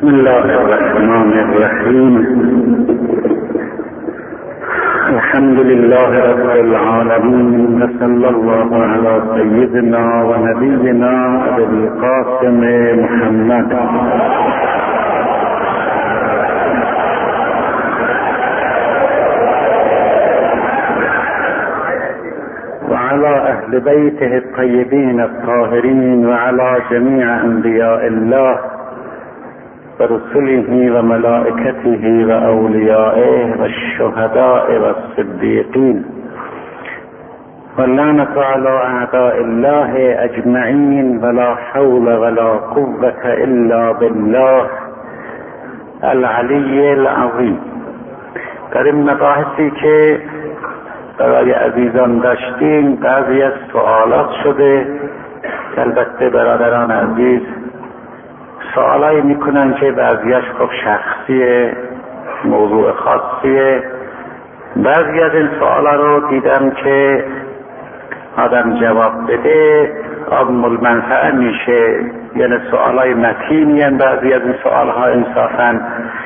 بسم الله الرحمن الرحیم. الحمد لله رب العالمین و صلی الله علی سیدنا و نبینا ابی القاسم محمد و علی اهل بیته الطیبین الطاهرین و علی جمیع انبیاء الله و رسله و ملائکته و اولیائه و الشهداء و الصدیقین و لعنة علی اعداء الله اجمعین ولا حول ولا قوة الا بالله العلی العظیم. در این مباحثی که برای عزیزان داشتیم بعضی از سوالات شده که البته برادران عزیز سوالایی میکنن که بعضیش خب شخصیه، موضوع خاصیه. بعضی از این سوالا رو دیدم که آدم جواب بده عام المنفعه میشه، یعنی سوالای متینی هستند بعضی از این سوالها انصافا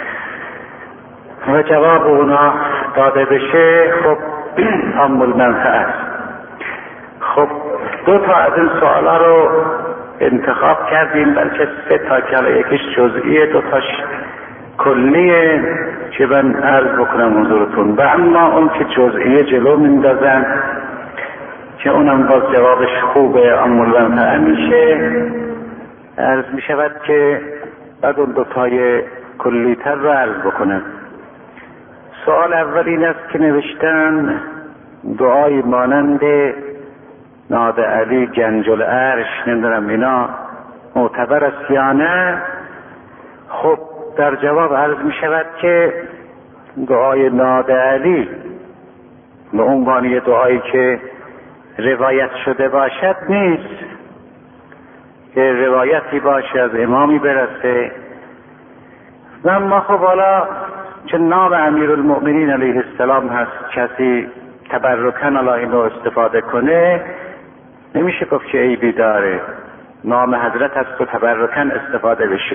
و جواب اونا داده بشه خب عام المنفعه است. خب دو تا از این سوالا رو انتخاب کردیم، بلکه سه تا که یکیش جزئیه دو تاش کلیه که من عرض بکنم حضورتون. و اما اون که جزئیه جلو میندازن که اونم باز جوابش خوبه عام المنفعه میشه، عرض میشود که بعد اون دو تای کلیتر رو عرض بکنم. سوال اول این است که نوشتن دعای مانند ناد علی گنج العرش نمیدونم اینا معتبر است یا نه. خب در جواب عرض می شود که دعای ناد علی به عنوان یه دعایی که روایت شده باشد نیست، که روایتی باشه از امامی برسه. و اما خب حالا چه نام امیرالمؤمنین علیه السلام هست، کسی تبرکن علی اینو استفاده کنه نمیشه گفت که عیبی داره، نام حضرت هست و تبرکن استفاده بشه.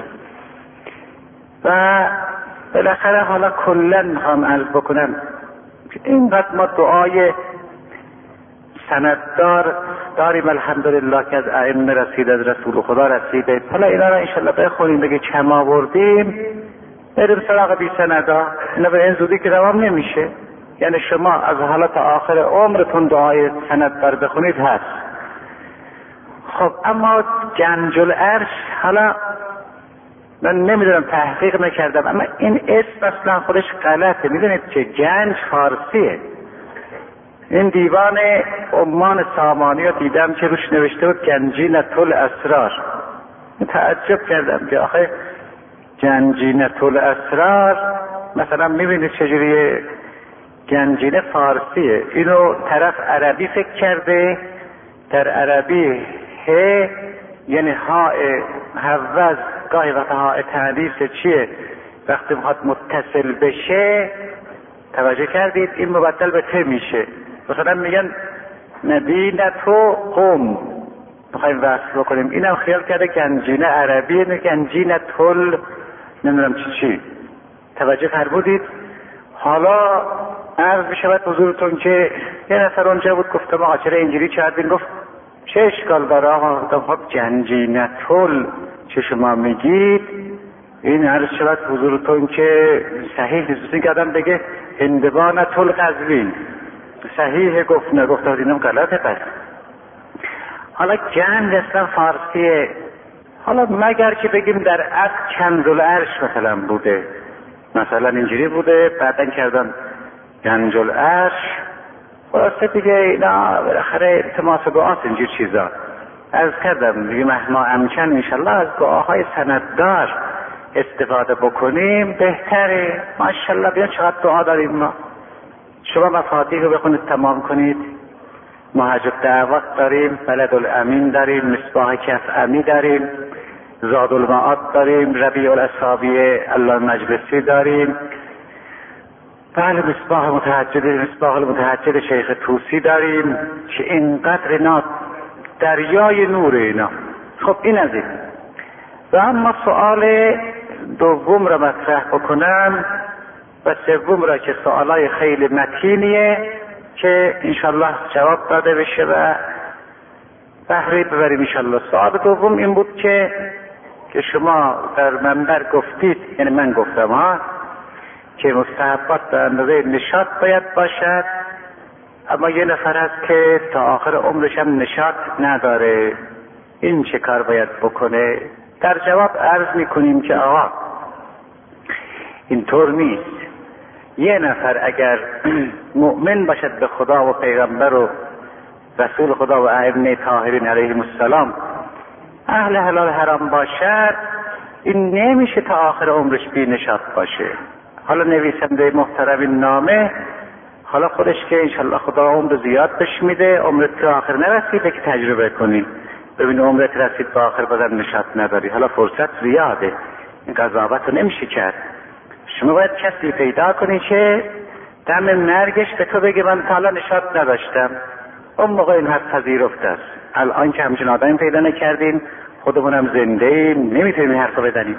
و بالاخره حالا کلن میخوام عرض بکنم که اینقدر ما دعای سنددار داریم الحمدلله که از ائمه رسید، از رسول خدا رسیده. حالا اینا رو انشالله بخونیم بگه کم آوردیم بریم سراغ بی سندا، اینا به این زودی که روام نمیشه. یعنی شما از حالا تا آخر عمرتون دعای سنددار بخونید هست. خب اما گنج العرش حالا من نمیدونم تحقیق نکردم، اما این اسم اصلا خودش غلطه. میدونید که گنج فارسیه. این دیوان عمان سامانی رو دیدم که روش نوشته بود گنجینة الاسرار. تعجب کردم که آخه گنجینة الاسرار مثلا میبینید چجوریه، گنجینه فارسیه، اینو طرف عربی فکر کرده. در عربی ه یعنی ها حوض گاهی وقت ها تعریف چیه وقتی میخواد متصل بشه، توجه کردید این مبدل به ت میشه. مثلا میگن مدینه تو قم میخوایم وصل بکنیم، اینم خیال کرده گنجینه عربیه نه گنجینه تل نمیدونم چی. توجه فرمودید؟ حالا عرض بشود حضورتون که یه نفر اونجا بود گفتم آقا چرا اینجوری کردین؟ گفت چه اشکال داره آقا؟ خب گنجینة تل چه شما میگید؟ این عرض شود حضورتون که صحیح نیست که آدم بگه هندوانة القزوین صحیح، گفت نه، گفت اینم غلطه. پس حالا گنج اصلا فارسیه، حالا مگر که بگیم در اصل کنز العرش مثلا بوده، مثلا اینجوری بوده بعدن کردن گنج العرش. خلاصه دیگه اینا بالاخره التماس دعاست اینجور چیزا. عرض کردم دیگه مهما امکن انشالله از دعاهای سنددار استفاده بکنیم بهتره. ماشاءالله بیا چقدر دعا داریم ما. شما مفاتیح رو بخونید تمام کنید. منهج الدعوات داریم، بلد الامین داریم، مصباح کف امی داریم، زاد المعاد داریم، ربیع الاصابیع الله مجلسی داریم، بله مصباح المتهجد شیخ طوسی داریم که اینقدر اینا دریای نور اینا. خب این از این. و اما سؤال دوم را مطرح بکنم و سوم را که سوالای خیلی متینیه که انشالله جواب داده بشه و بهره ببریم انشالله. سوال دوم این بود که شما در منبر گفتید، یعنی من گفتم که مستحبات به اندازه نشاط باید باشد، اما یه نفر هست که تا آخر عمرش هم نشاط نداره، این چه کار باید بکنه؟ در جواب عرض میکنیم که آقا اینطور نیست. یه نفر اگر مؤمن باشد به خدا و پیغمبر و رسول خدا و ائمه طاهرین علیهم السلام، اهل حلال حرام باشد، این نمیشه تا آخر عمرش بی نشاط باشه. حالا نویسنده محترم این نامه، حالا خودش که انشالله خدا عمر زیاد بهش میده، عمرت که آخر نرسیده که تجربه کنی، ببین عمرت رسید به آخر بازم نشاط نداری، حالا فرصت زیاده، این قضاوت رو نمیشه کرد. شما باید کسی پیدا کنی که دم مرگش به تو بگه من تا حالا نشاط نداشتم، اون موقع این حد پذیرفته است. الان که همچین آدمی پیدا نکردیم، خودمونم زنده ایم، نمیتونیم این حرفا بزنیم.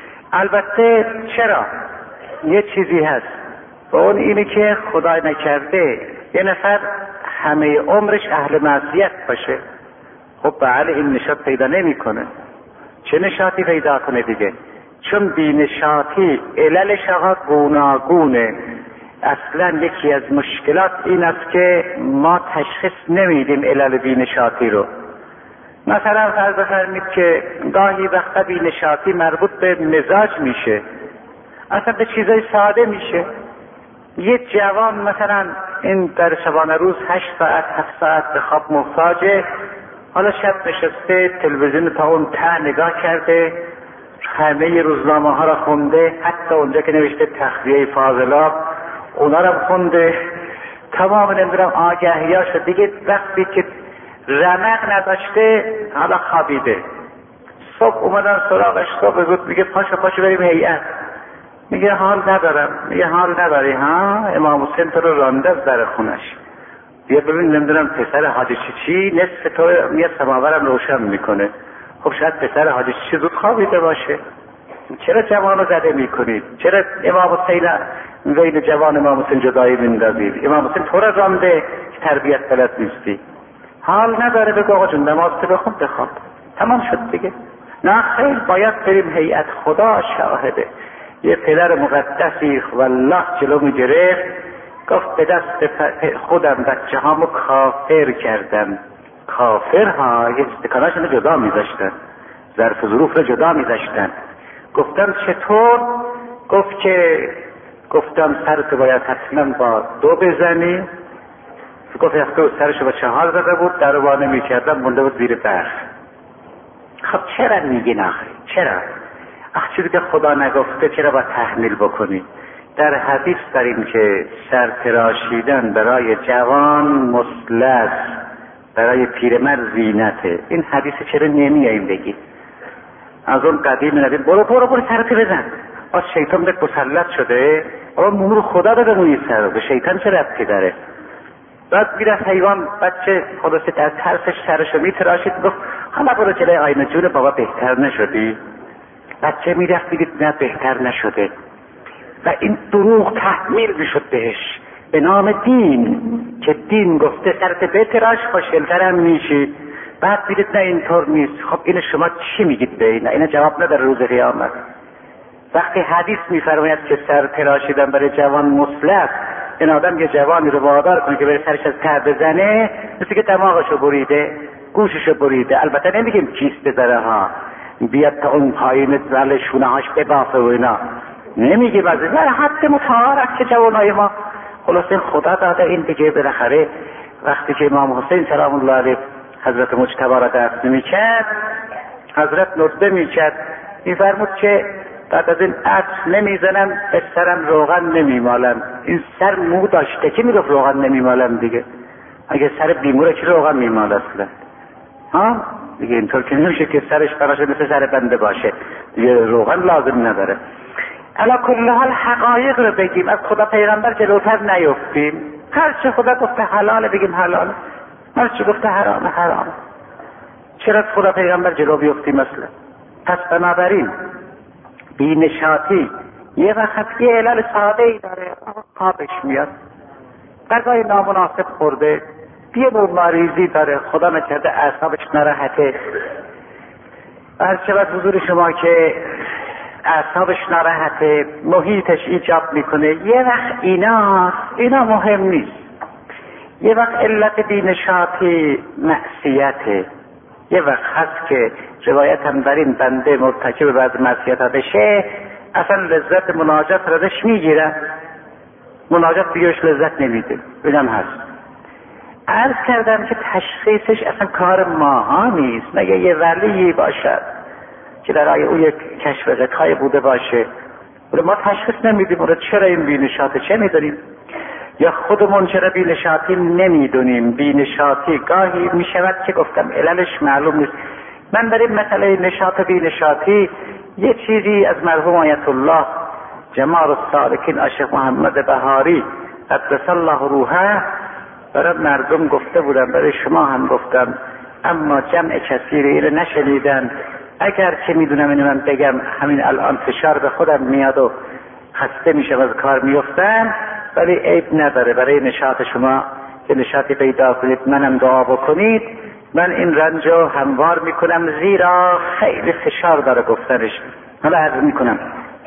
البته چرا؟ یه چیزی هست و اون اینه که خدای نکرده یه نفر همه عمرش اهل معصیت باشه، خب بله این نشاط پیدا نمیکنه. چه نشاطی پیدا کنه دیگه؟ چون بینشاطی عللش آقا گوناگونه. اصلا یکی از مشکلات این است که ما تشخیص نمیدیم علل بینشاطی رو. مثلا فرض بفرمید که گاهی وقتا بینشاطی مربوط به مزاج میشه، اصلا به چیزای ساده میشه. یه جوان مثلا این در شبانه روز 8 ساعت 7 ساعت به خواب محتاجه، حالا شب نشسته تلویزیون تا اون ته نگاه کرده، همه روزنامه ها را خونده، حتی اونجا که نوشته تخلیه فاضلاب اونا را خونده، تمام نمیدونم آگهیاش دیگه. وقتی که رمق نداشته حالا خوابیده، صبح اومدن سراغش، صبح زود میگه پاشو بریم هیئت، میگه حال ندارم. میگه حال نداری ها؟ امام حسین تو رو رانده از در خونش، بیا ببین نمیدونم پسر حاجی چی نصف تو میاد سماورم روشن میکنه. خب شاید پسر حاجی چی زود خوابیده باشه. چرا جوان رو زده میکنید؟ چرا امام حسین بین جوان امام حسین جدایی میندازید؟ امام حسین تو رو رانده که تربیت بلد نیستی. حال نداره بگو آقا جون نماز بخون بخواب، تمام شد دیگه. نه خیر، باید بریم هیئت. خدا شاهده یه پدر مقدسی والله جلو میگرفت، گفت به دست خودم بچه هامو کافر کردم. کافر ها یه استکاناشون جدا میذاشتن، ظرف ظروف رو جدا میذاشتن. گفتم چطور؟ گفت که گفتم سرت باید حتما با 2 بزنی. گفت یخته سرشو با 4 زده بود، در رو نمی کردم مونده بود زیر برف. خب چرا میگی نخی؟ چرا؟ چیزی که خدا نگفته چرا با تحمیل بکنی؟ در حدیث داریم که سر تراشیدن برای جوان مثلث، برای پیرمرد زینته. این حدیث چرا نمیاییم بگی؟ از اون قدیم ندیم برو سرت بزن. از شیطان به مسلط شده، اما نور خدا داده روی سر، به شیطان چه ربطی داره؟ بعد میره حیوان بچه خلاصه در ترسش سرشو میتراشید، گفت حالا برو جلوی آینه جون بابا بهتر نشدی؟ بچه میرفت میدید نه بهتر نشده و این دروغ تحمیل میشد بهش به نام دین، که دین گفته سرت بتراش خوشگل‌ترم میشی. بعد میدید نه اینطور نیست. خب این شما چی میگید به این جواب نداره روز قیامت. وقتی حدیث میفرماید که سر تراشیدن برای جوان مثلث، این آدم یه جوانی رو وادار کنه که بره سرش از ته بزنه، مثل که دماغشو بریده، گوششو بریده. البته نمیگیم کیست بذاره ها، بیاد تا اون پایین زل شونه هاش ببافه و اینا، نمیگیم از این حد متعارف که جوانای ما خلاصه خدا داده این دیگه. بالاخره وقتی که امام حسین سلام الله علیه حضرت مجتبی را دفن میکرد، حضرت ندبه میکرد، میفرمود که بعد از این عطر نمیزنم به سرم روغن نمیمالم. این سر مو داشته که میگفت روغن نمیمالم دیگه. اگه سر بیموره که روغن میمال اصلا ها دیگه، اینطور که نمیشه که سرش براشه مثل سر بنده باشه دیگه، روغن لازم نداره. علا کل حال حقایق رو بگیم، از خدا پیغمبر جلوتر نیفتیم. هر چه خدا گفته حلاله بگیم حلاله، هر چه گفته حرامه حرامه. چرا از خدا پیغمبر جلو بیفتیم مثلا؟ پس بنابراین بینشاتی یه وقت یه علل ساده ای داره، خوابش میاد، غذای نامناسب خورده، یه نوع مریضی داره، خدا نکرده اعصابش ناراحته. عرض شود حضور شما که اعصابش ناراحته، محیطش ایجاب میکنه. یه وقت اینا مهم نیست. یه وقت علت بینشاتی معصیته. یه وقت هست که روایت هم در این بنده مرتکب بعض معصیت‌ها بشه، اصلا لذت مناجات را ازش میگیره، مناجات بیاش لذت نمیده. اینم هست. عرض کردم که تشخیصش اصلا کار ماها نیست، مگه یه ولی باشد که در آیه او یک کشف غیبی بوده باشه، ما تشخیص نمیدیم چرا این بینشاته، چه میدونیم؟ یا خودمون چرا بینشاتی نمیدونیم؟ بینشاتی گاهی میشود که گفتم عللش معلوم نیست. من برای مسئله نشاط بینشاتی یه چیزی از مرحوم آیت الله جمال السالکین عاشق محمد بهاری قدس الله روحه برای مردم گفته بودم، برای شما هم گفتم، اما جمع کثیری اینو نشنیدن. اگر که میدونم اینو من بگم همین الان فشار به خودم میاد و خسته میشم از کار میفتم، ولی عیب نداره برای نشاط شما که نشاطی پیدا کنید، منم دعا بکنید. من این رنجو هموار میکنم زیرا خیلی فشار داره گفتنش. حالا عرض میکنم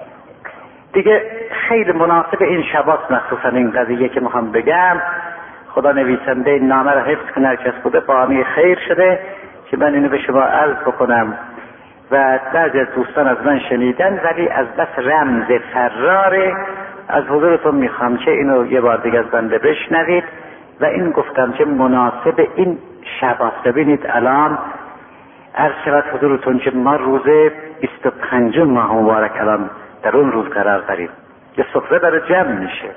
دیگه خیلی مناسب این شباست، مخصوصا این قضیه که میخوام بگم. خدا نویسنده این نامه را حفظ کنه، هرکس بوده بامی خیر شده که من اینو به شما عرض بکنم و بعضی از دوستان از من شنیدن، ولی از بس رمز فراره از حضورتون میخوام که اینو یه بار دیگه از بنده بشنوید. و این گفتم که مناسب این شباست. ببینید الان عرض شود حضورتون که ما روز 25 ماه مبارک الان در اون روز قرار داریم، یه سفره داره جمع میشه.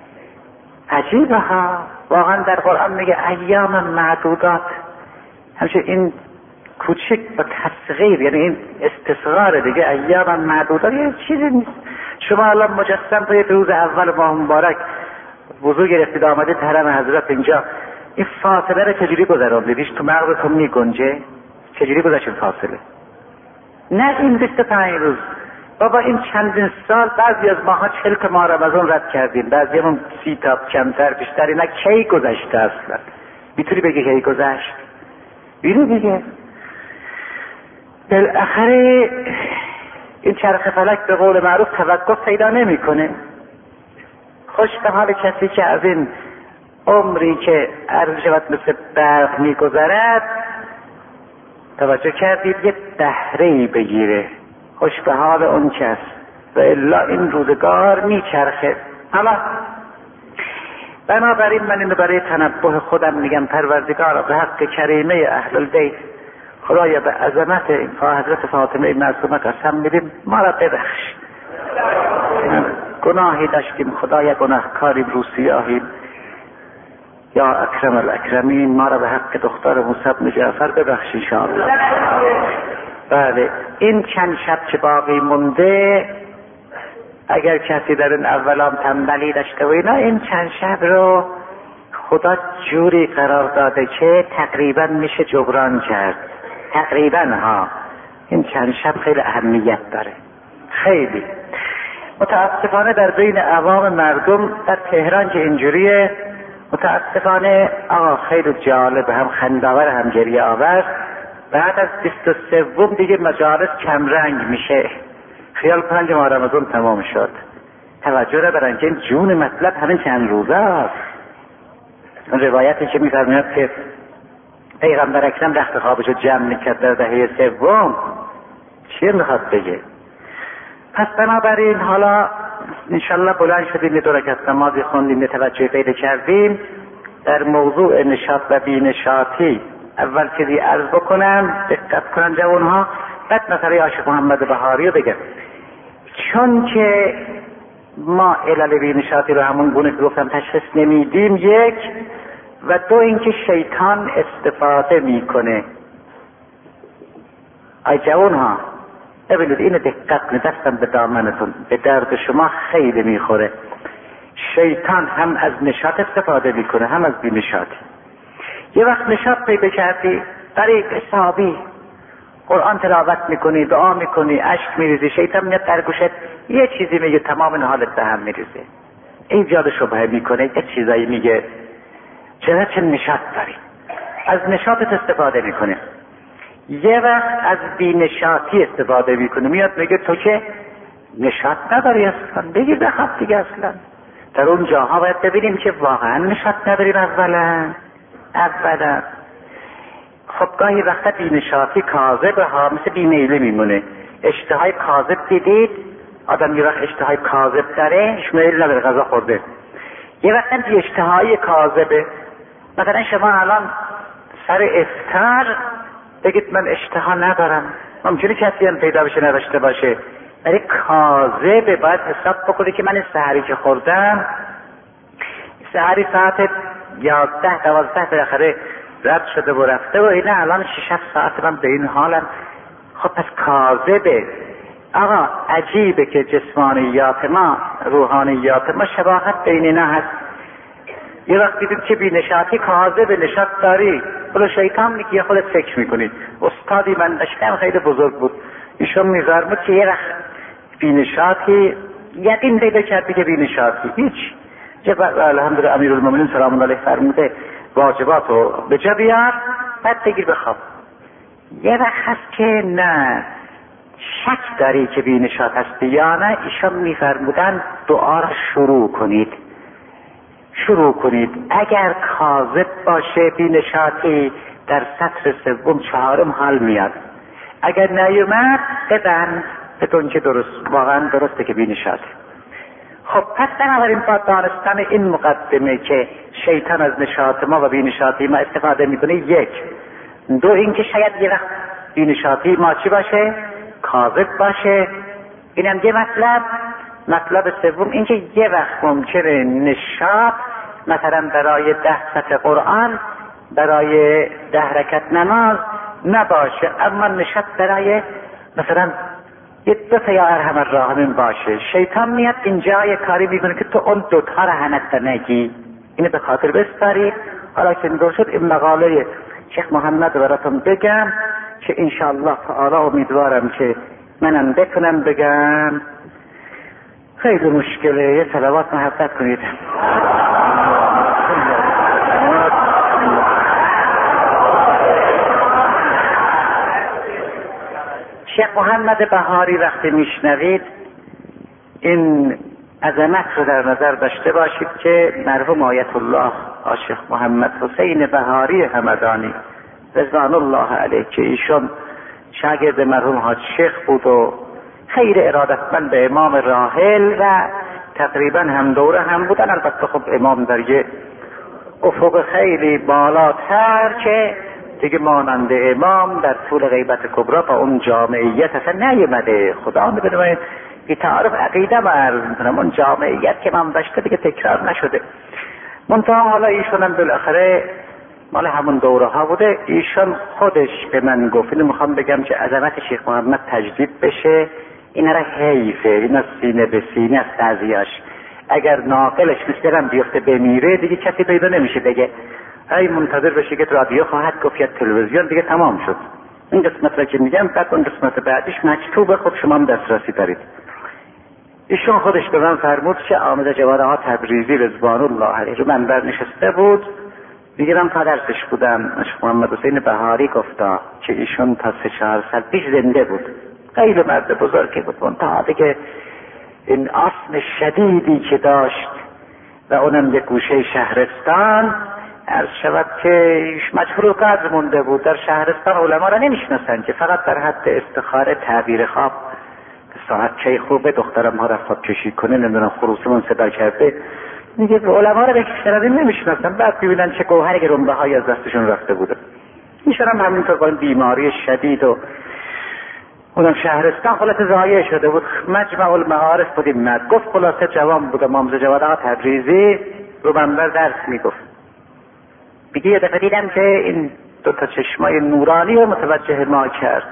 عجیبه ها، واقعا در قرآن میگه ایام معدودات، همشه این کوچک با تصغیر، یعنی این استصغار دیگه. ایام معدودات یه چیزی نیست. شما الان مجسم توی روز اول ماه مبارک وضو گرفتید آمدید حرم حضرت اینجا، این فاصله رو چجوری گذراندیدیش؟ تو مغزتون میگنجه؟ چجوری گذشت فاصله؟ نه این 25 روز بابا، این چندین سال بعضی از ماها 40 ماه رمضان رد کردیم، بعضی همون 30 تا کمتر بیشتر. اینا کی گذشته اصلا؟ میتونی بگی کی گذشت؟ اینو دیگه بالاخره این چرخ فلک به قول معروف توقف پیدا نمیکنه. خوش به حال کسی که از این عمری که عرض شود مثل برق میگذرد توجه کردید یه بهره‌ای بگیره. خوش به حال اون کس، و الا این روزگار میچرخه. حالا بنابراین من اینو برای تنبه خودم میگم، پروردگار به حق کریمه اهل البیت، خدایا به عظمت حضرت فاطمه معصومه قسم میدیم ما را ببخش. گناهی داشتیم خدایا، گناهکاریم، روسیاهیم، یا اکرم الاکرمین ما را به حق دختر موسی بن جعفر ببخش ان شاء الله. بله این چند شب که باقی مونده، اگر کسی در این اولام تنبلی داشته و اینا، این چند شب رو خدا جوری قرار داده که تقریبا میشه جبران کرد. تقریبا ها، این چند شب خیلی اهمیت داره، خیلی. متاسفانه در بین عوام مردم در تهران که اینجوریه، متاسفانه آقا خیلی جالب، هم خنده‌آور هم گریه آور. بعد از 23 دیگه مجالس کم رنگ میشه، خیال 5 ماه رمضان تمام شد. توجه را برن که این جون مطلب همین چند روزه است. اون روایتی که میفرماید که پیغمبر اکرم رخت خوابش رو جمع میکرد در دهه 3، چیه میخواد بگه؟ پس بنابراین حالا انشالله بلند شدیم، 2 رکعت نمازی خوندیم، توجه پیدا کردیم در موضوع نشاط و بینشاطی. اول چیزی عرض بکنم دقت کنن جوانها، بعد مسئله عاشق محمد بهاری رو بگم. چون که ما علل بینشاطی رو همون گونه که گفتم تشخیص نمیدیم، 1 و 2 اینکه شیطان استفاده میکنه. ای جوانها ببینید اینو دقت کنید، دستم به دامنتون، به درد شما خیلی میخوره. شیطان هم از نشاط استفاده میکنه هم از بینشاطی. یه وقت نشاط پیدا کردی طریق حسابی قرآن تلاوت میکنی، دعا میکنی، اشک میریزی، شیطان میاد در گوشت یه چیزی میگه، تمام این حالت به هم میریزه، ایجاد شبهه میکنه، یه چیزایی میگه، چرا چه نشاط داری، از نشاطت استفاده میکنه. یه وقت از بی‌نشاطی استفاده میکنه، میاد میگه تو که نشاط نداری اصلا، بگیر بخواب دیگه. اصلا در اون جاها باید ببینیم که واقعا نشاط نداریم. اولا خب گاهی وقتا بی‌نشاطی کاذبه ها، مثل بیمیلی میمونه. اشتهای کاذب دیدید؟ آدم یه وقت اشتهای کاذب داره، میل نداره غذا خورده. یه وقتا بی اشتهای کاذبه. مثلا شما الان سر افطار بگید من اشتها ندارم، ممکنه کسی هم پیدا بشه نداشته باشه، ولی کاذبه. باید حساب بکنه که من سحری که خوردم، سحری ساعت 11 12 بالاخره رد شده و رفته و اینه الان 6-7 ساعت من به این حالم. خب پس کاذبه. آقا عجیبه که جسمانیات ما، روحانیات ما شباهت بین اینا هست. یه وقت دیدیم که بی نشاطی کاذبه، نشاط داری، بلا شیطان میگه خودت فکر میکنی. استادی من داشتم خیلی بزرگ بود، ایشون میذارمد که یه وقت بی نشاطی یقین پیدا کردی که بی نشاطی هیچ الحمدلله امیرالمومنین سلام الله علیه فرموده واجبات رو به جا بیار بعد بگیر بخواب. یه وقت هست که نه شک داری که بی نشاط هستی یا نه، ایشان میفرمودن دعا را شروع کنید. اگر کاذب باشه بی نشاطی در سطر سوم چهارم حال میاد، اگر نیومد بدون که واقعا درسته که بی نشاطی. خب پس بنابراین با دانستن این مقدمه که شیطان از نشاط ما و بی نشاطی ما استفاده میکنه، 1 2 اینکه شاید یه وقت بی نشاطی ما چی باشه؟ کاذب باشه. اینم یه مطلب سوم اینکه یه وقت ممکنه نشاط مثلا برای 10 سطر قرآن، برای 10 رکعت نماز نباشه، اما نشاط برای مثلا یه 2 تا یا ارحم الراحمین باشه. شیطان میاد اینجا یه کاری میکنه که تو اون 2 تا رو هنت نگی. اینو به خاطر بسپارید. حالا که اینطور شد این مقاله شیخ محمد براتون بگم که انشاءالله تعالی امیدوارم که منم بتونم بگم. خیلی مشکله، یه صلوات محبت کنید. شیخ محمد بهاری وقتی میشنوید این عظمت رو در نظر داشته باشید که مرحوم آیت الله شیخ محمد حسین بهاری همدانی رضوان الله علیه که ایشون شاگرد مرحوم حاج شیخ بود و خیر ارادتمند به امام راحل و تقریبا هم دوره هم بودن. البته خب امام در یه افق خیلی بالاتر که دیگه مانند امام در طول غیبت کبرا با اون جامعیت اصلا نیومده. خدا میدونه این تعارف عقیده مرد اون جامعیت که من داشته دیگه تکرار نشده. منتها حالا ایشون هم بالاخره مال همون دوره ها بوده. ایشون خودش به من گفت، اینو میخوام بگم که عظمت شیخ محمد تجدید بشه، اینا را حیفه، اینا سینه به سینه است قضیه‌اش. اگر ناقلش مثلم بیفته بمیره دیگه کسی پیدا نمیشه بگه ای منتظر بشه که رادیو خواهد گفت یا تلویزیون، دیگه تمام شد. این قسمت را که میگم بعد اون قسمت بعدش مکتوبه، خب شما هم دسترسی دارید. ایشون خودش به من فرمود که آمد جوادها تبریزی رضوان الله علیه رو منبر نشسته بود، میگم تا درسش بودم. محمد حسین بهاری گفتا که ایشون تا 3-4 سال پیش زنده بود، خیلی مرد بزرگی بود، منتها دیگه این آسم شدیدی که داشت و اونم یک گوشه شهرستان، عرض شود که مجهول القدر مونده بود. در شهرستان علما را نمیشناسن که فقط در حد استخاره تعبیر خواب ساعت چه خوبه دخترم ها رفت کشی کنه، نمیدونم خروسمون صدا کرده، میگه علما را بکشترده نمیشناسن. بعد ببینن چه گوهر گرنبه های از دستشون رفته بوده. میشن هم همینطور با این بیماری شدید و اونم شهرستان خلاص ضایع شده بود. مجمع المعارف بودیم مرد گفت، خلاصه جوان بود، مامز جوادها تبریزی رو منبر درس میگفت. بگه یه دفعه دیدم که این 2 تا چشمای نورانی رو متوجه ما کرد.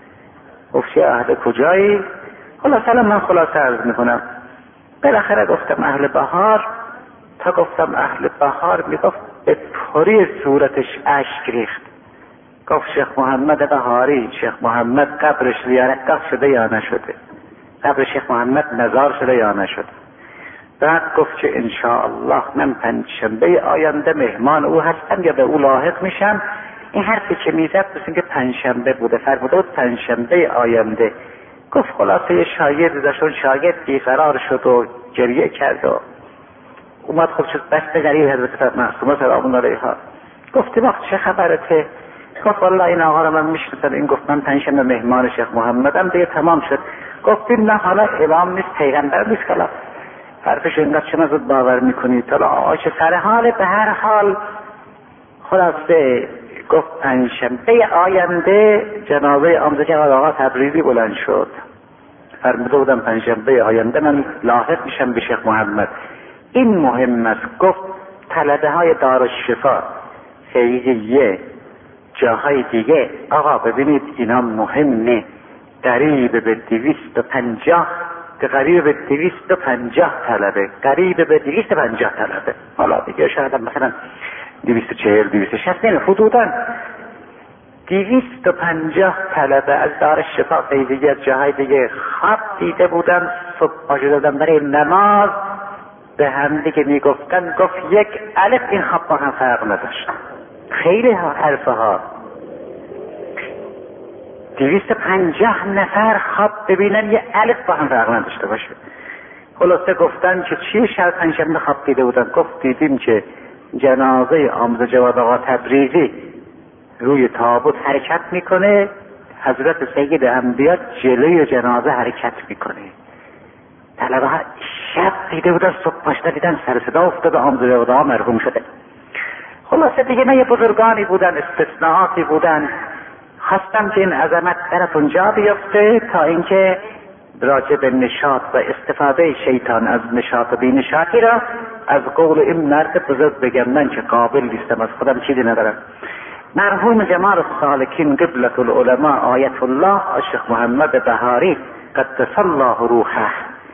گفت اهل کجایی؟ خلاصه من خلاصه عرض میکنم. بالاخره گفتم اهل بهار. تا گفتم اهل بهار میگفت به پری صورتش اشک ریخت. گفت شیخ محمد بهاری، شیخ محمد قبرش زیارتگاه شده یا نشده؟ قبر شیخ محمد مزار شده یا نشده؟ بعد گفت که انشاءالله من پنجشنبه آینده مهمان او هستم یا به او لاحق میشم. این حرفی که میزد مثل که پنجشنبه بوده، فرموده بود پنجشنبه آینده. گفت خلاصه شاگرد داشتون، شاگرد بیقرار شد و گریه کرد و اومد خود شد بسته غریب حضرت معصومه سلام الله علیها. گفتیم آخ چه خبرته؟ گفت والله این آقا رو من میشناسم، این گفت من پنجشنبه مهمان شیخ محمدم. دیگه تمام شد. گفتیم نه حالا امام نیست، پیغمبر نیست، کلا حرفش اینقدر چه زود باور میکنید؟ حالا آشه سر حال. به هر حال خلاصه گفت پنجشنبه آینده جنازه آموزگار آقا تبریزی بلند شد. فرموده بودم پنجشنبه آینده من لاحق میشم به شیخ محمد. این مهم است. گفت طلبه های دارالشفا خیریه جاهای دیگه آقا ببینید اینا مهمه، قریب به 250 قریب به 250 طلبه، قریب به 250 طلبه. حالا دیگه شاید مثلا 240 260 نه، حدودا 250 طلبه از دارالشفا خیریه از جاهای دیگه خواب دیده بودن. صبح پاشو دادن برای نماز، به هم دیگه میگفتن، گفت یک الف این خواب با هم فرق نداشت. خیلی حرفه ها 250 نفر خواب ببینن یه الف با هم فرق نداشته باشه. خلاصه گفتن که چی شب پنجشنبه خواب دیده بودن؟ گفت دیدیم که جنازه آموزه جواد آقا تبریزی روی تابوت حرکت میکنه، حضرت سید انبیا جلوی جنازه حرکت میکنه. طلبه ها شب دیده بودن، صبح پاشده دیدن سر صدا افتاده آموزه جواد آقا مرحوم شده. خلاصه دیگه نه، یه بزرگانی بودن، استثناءاتی بودن. خواستم که این عظمت طرف جا بیفته تا اینکه راجع به نشاط و استفاده شیطان از نشاط و بینشاطی را از قول این مرد بزرگ بگم، من که قابل نیستم، از خودم چیزی ندارم. مرحوم جمال السالکین قبلة العلماء آیت الله شیخ محمد بهاری قدس الله روحه،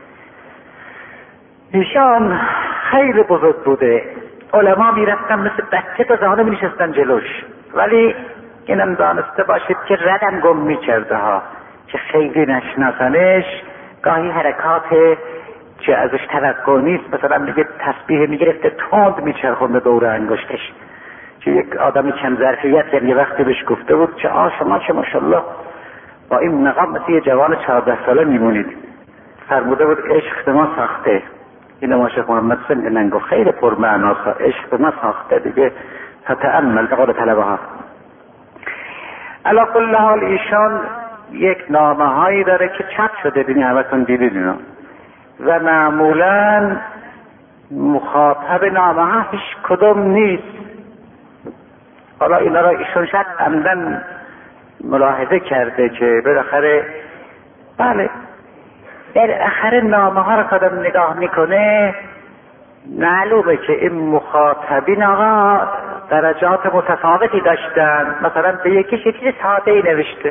ایشان خیلی بزرگ بوده. علما میرفتن مثل بچه تا زانه میشستن جلوش، ولی اینم دانسته باشید که ردم گم میکرده ها، که خیلی نشناسنش. گاهی حرکات که ازش توقع نیست، مثلا میگه تسبیح میگرفته تند میچرخونده دور انگشتش، که یک آدم کم ظرفیت یعنی وقتی بهش گفته بود که شما که ماشاءالله با این مقام مثل یه جوان 14 ساله میمونید، فرموده بود عشق به ما ساخته. این ما شیخ محمد سن گفت خیلی پرمعناست، عشق به ما ساخته دیگه. فتأمل به قول طلبه ها. علی کل حال ایشان یک نامه هایی داره که چاپ شده، بینی همتون دیدید اینا، و معمولا مخاطب نامه ها هیچ کدوم نیست. حالا اینا را ایشان شاید عمدن ملاحظه کرده که بالاخره بله بالاخره نامه ها را کدام نگاه میکنه معلومه که این مخاطبین آقا درجات متفاوتی داشتن. مثلا به یکیش یه چیز ساده ای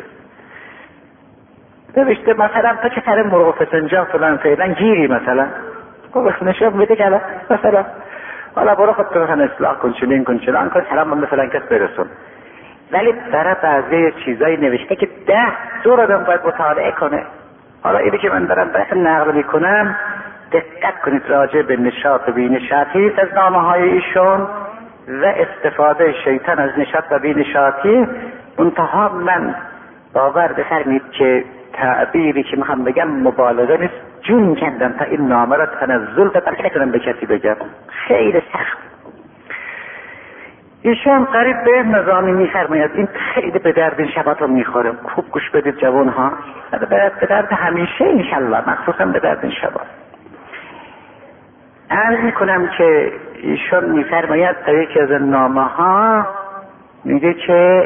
نوشته مثلا تو چه سر مرغ فسنجان فلان فعلا گیری، مثلا گفت نشون بده که مثلا حالا برو خودت مثلا اصلاح کن، چنین کن چنان کن، سلام مثلا کس برسون. ولی برای بعضی چیزایی نوشته که 10 دور آدم باید مطالعه کنه. حالا اینی که من دارم بحث نقل میکنم، دقت کنید راجع به نشاط و بینشاطی از نامه های ایشون و استفاده شیطان از نشاط و بینشاطی. منتها من باور بفرمید که تعبیری که میخوام بگم مبالغه نیست، جون کندم تا این نامه را تنزل بدم که نکنم به کسی بگم، خیلی سخت. ایشون قریب به نظامی میفرماید، این خیلی به درد این شبات رو میخوره، خوب گوش بدید جوان ها، به درد همیشه انشالله، مخصوصا به درد این شبات. عرض میکنم که ایشون میفرماید در یکی از نامه ها میگه که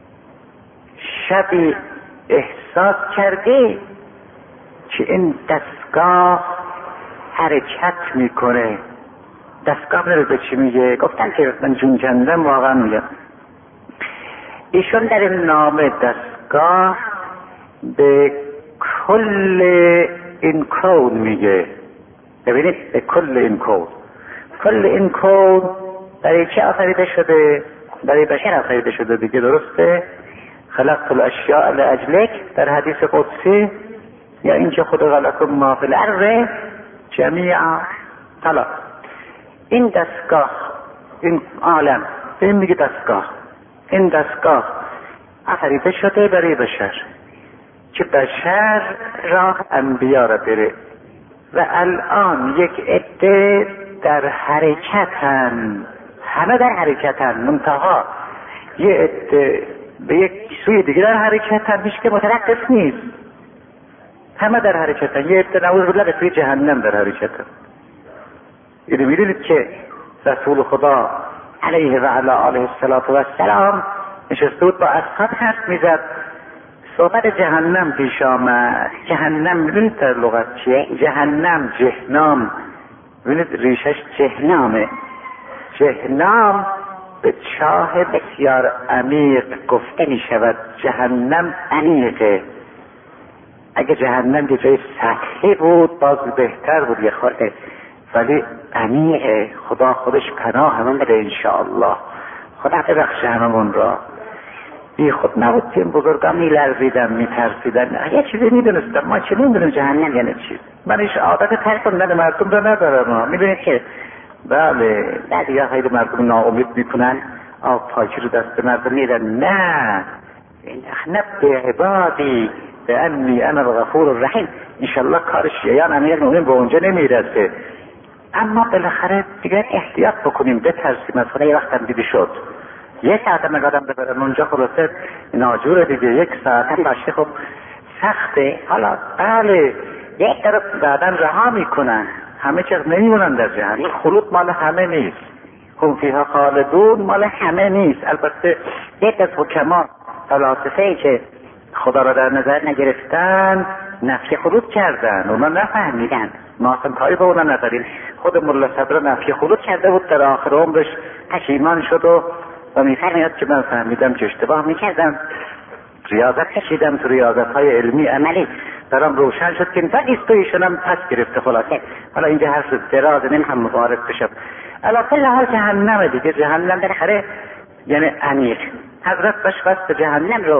شبی احساس کردی که این دستگاه حرکت میکنه. دستگاه نره به چی میگه؟ گفتن که من جون کندم، واقعا میگم. ایشون در این نامه دستگاه به کل این کون میگه. ببینید به کل این کون، کل این کون برای چه آفریده شده؟ برای بشر آفریده شده دیگه، درسته؟ خلقت الاشیاء لاجلک در حدیث قدسی، یا اینکه خدا لکم ما فی الارض جمیعا. حالا این دستگاه، این عالم، این میگه دستگاه، این دستگاه آفریده شده برای بشر که بشر راه انبیا را بره و الان یک عده در حرکتن، همه در حرکتن، منتها یه عده به یک سوی دیگه در حرکتن، هیچ که متوقف نیست، همه در حرکتن. یه عده نعوذ بالله به سوی جهنم در حرکتن. یعنی میدونید که رسول خدا علیه و علی آله السلام نشسته بود با اصحاب حرف میزد، صحبت جهنم پیش آمد. جهنم میدونید در لغت چیه؟ جهنم، جهنم، میدونید ریشش جهنمه. جهنم به چاه بسیار عمیق گفته می شود. جهنم عمیقه. اگه جهنم یه جای سطحی بود باز بهتر بود یه خورده، ولی عمیقه. خدا خودش پناه همون بده انشاءالله. خدا ببخش همون را. بی خود نبود که این بزرگان میلرزیدن، میترسیدن. یه چیزی میدونستم، ما چه نمیدونم جهنم یعنی چی. من ایش عادت ترسم مردم را ندارم. میدونید که بله بعد یا خیلی مردم ناامید میکنن، آب پاکی رو دست مردم میدن. نه، نبی عبادی به انی انا الغفور الرحیم. انشالله کار شیعان امیر مومن به اونجا نمیرسه، اما بالاخره دیگر احتیاط بکنیم، بترسیم از خدا. یه وقت هم دیدی شد یک ساعت هم آدم ببرن اونجا، خلاصه ناجوره دیگه. یک ساعت هم باشه، خب سخته. حالا بله یک طرف بعدن رها میکنن، همه چیز نمیمونن در جهنم. خلود مال همه نیست، هم فیها خالدون مال همه نیست. البته یک از حکما فلاسفه‌ای که خدا را در نظر نگرفتن نفی خلود کردن، اونا نفهمیدن. ما اصلا کاری با اونا نداریم. خود ملا صدر نفی خلود کرده بود، در آخر عمرش پشیمان شد و میفرماید که من فهمیدم که اشتباه میکردم، ریاضت کشیدم تو ریاضت‌های علمی عملی، برام روشن شد که تا ایستویشون هم پس گرفته. خلاصه حالا اینجا حرف دراز نمیخوام مبارک بشم. علاقه لحال جهنم دیگه. جهنم بالاخره یعنی عمیق. حضرت بشبست جهنم رو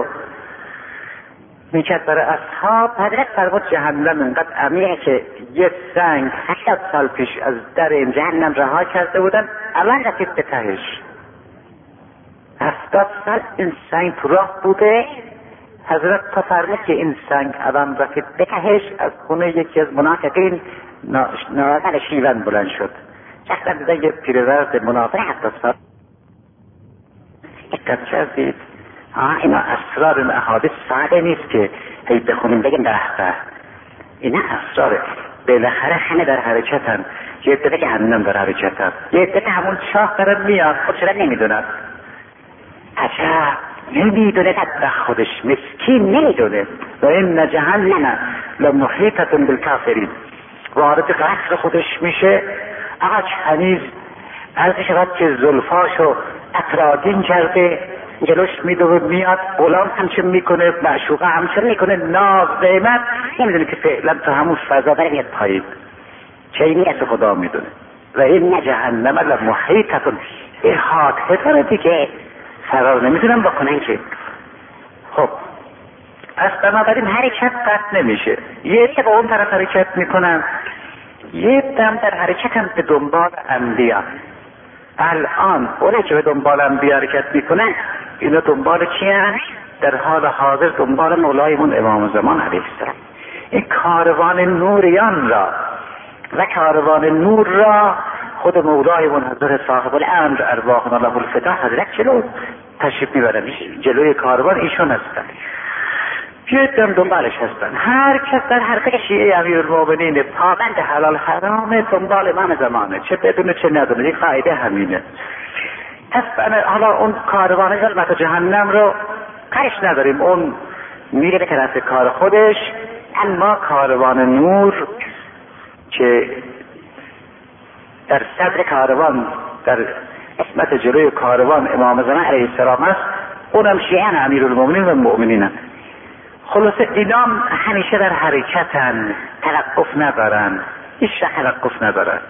میکرد برای اصحاب. حضرت فرمود جهنم اینقدر عمیقه که یه سنگ 80 سال پیش از در این جهنم رها کرده بودن، الان رسید به تهش. 70 سال این سنگ تو راه بوده. حضرت فرمود که این سنگ الان رسید به تهش. از خونه یکی از منافقین ناظر شیون بلند شد. شخصا دیدن یه پیرزرد منافق 70 سال. دقت کردید؟ اینا اسرار این احادیث ساده نیست که هی بخونیم بگیم به. اینا اسراره. بالاخره همه در حرکتن. یه عده جهنم در حرکتن، یه عده همون چاه دارن میاد، خودشون نمیدونن. عجب نمیدونه، تبخ خودش مسکین نمیدونه. و این جهنم لمحیطة بالکافرین. وارد قصر خودش میشه، آقا چنیز از شود که زلفاشو اطراگین کرده، جلوش میدوه میاد، غلام همچون میکنه، معشوقه همچون میکنه، ناز قیمت، نمیدونه که فعلا تو همون فضا داره میاد پایین. چه اینی از خدا میدونه. و این جهنم لمحیطة، احاطه داره دیگه، فرار نمیتونم بکنن که. خب پس بنابراین حرکت قطع نمیشه. یه عده به اون طرف حرکت میکنن، یه عده هم در حرکت هم به دنبال انبیا. الان اونه که به دنبال انبیا حرکت میکنن، اینا دنبال چی هست؟ در حال حاضر دنبال مولایمون امام زمان علیه السلام. این کاروان نوریان را و کاروان نور را خود مولایمون حضرت صاحب الامر ارواحنا له الفدا حضرت جلو تشریف میبرن، جلوی کاروان ایشون هستن، یه دم دنبالش هستن. هر کس در حرکت شیعه امیرالمومنین پابند حلال حرام دنبال امام زمانه، چه بدونه چه ندونه. یک قاعده همینه. پس حالا اون کاروان ظلمت جهنم رو کارش نداریم، اون میره به طرف کار خودش. اما کاروان نور که در صدر کاروان، در قسمت جلوی کاروان امام زمان علیه السلام است، اونم شیعه امیرالمومنین و مؤمنین. خلاصه اینام همیشه در حرکتن، توقف ندارن، هیچ توقف ندارن.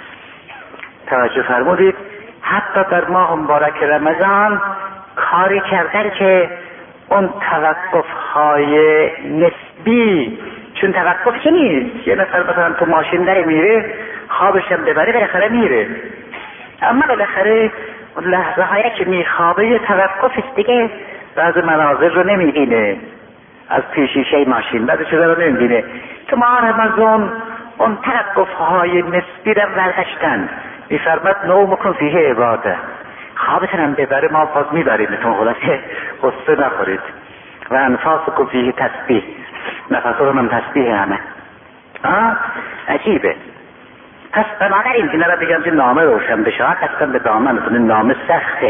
توجه فرمودید؟ حتی در ماه مبارک رمضان کاری کردن که اون توقف‌های نسبی، چون توقف که نیست، یه نفر مثلا تو ماشین داره میره خوابش هم ببره بالاخره میره، اما بالاخره لحظه هایی که میخوابه یه توقف است دیگه، بعض مناظر رو نمیبینه از پیشیشه ماشین، بعض چیزا رو نمیبینه. تو ما هم از اون توقف های نسبی رو برداشتن. میفرمد نومکن فیه عباده، خوابتون هم ببره ما باز میبریمتون، خلاصه غصه نخورید. و انفاسکم فیه تسبیح، نفساتون هم تسبیح همه. عجیبه. پس بنابراین اینا را بگم که نامه روشن بشه، قسم به دامنتون، نامه سخته.